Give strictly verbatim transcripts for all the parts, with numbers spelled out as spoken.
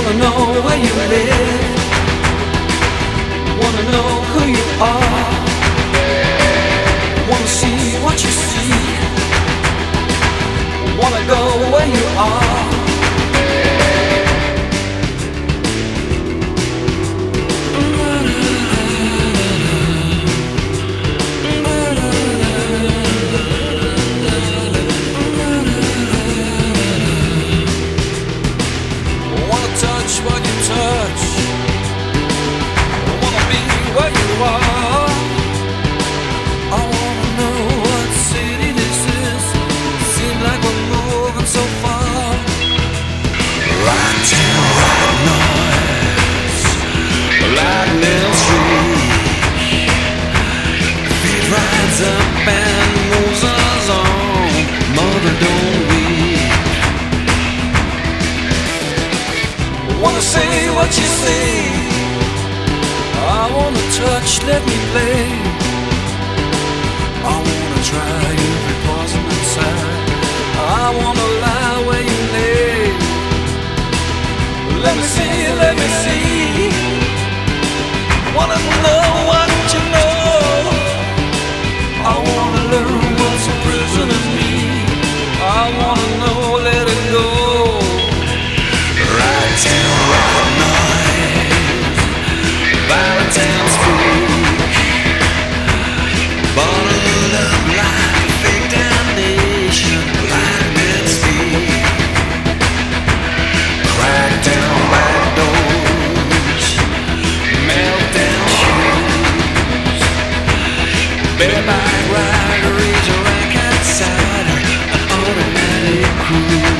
Wanna know where you live, wanna know who you are, wanna see what you see, wanna go where you are. What you touch, I wanna be where you are. I wanna know what city this is. Seems like we're moving so far. Right town, right noise, lightning streak. Feet rides up and moves us on. Mother, don't weep. Wanna say what you say, I wanna touch, let me play. I wanna try every poison inside. I wanna lie where you lay. Let me see, let me see. Wanna know what you know. I wanna learn what's a prison in me. I wanna know, let it go. Right till right noise, Valentine's week, bottled up like a fake damnation, lightning speed, crack down back doors, meltdown shoes, bareback rider, razor rack outside, an automatic cruise.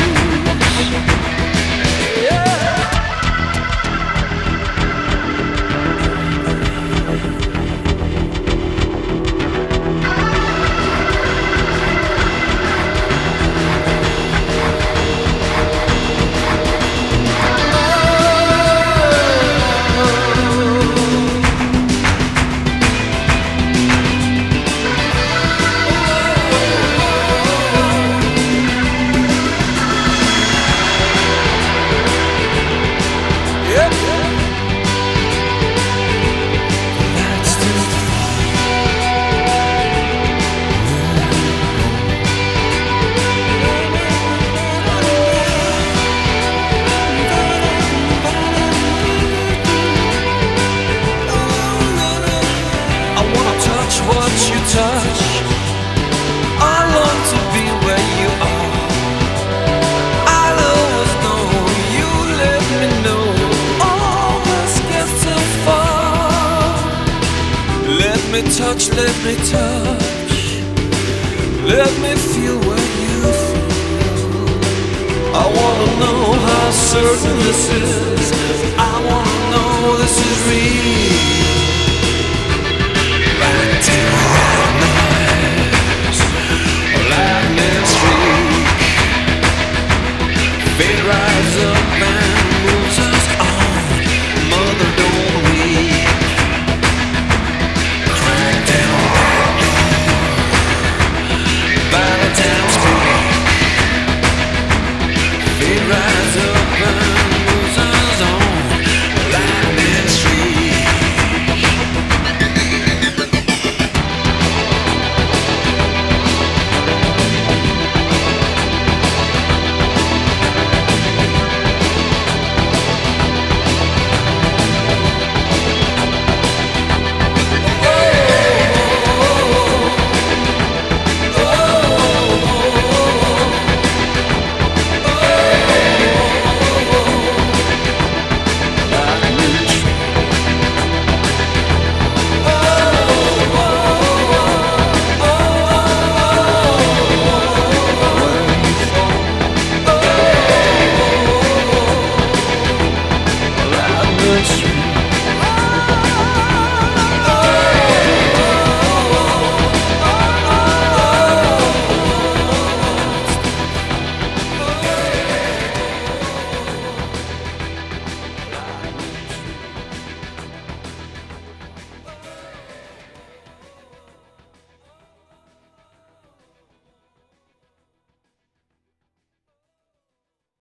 What you touch, I long to be where you are. I'll always know, you let me know. All this gets too far. Let me touch, let me touch, let me feel where you feel. I wanna know how certain this is. I wanna know this is real. Right till right.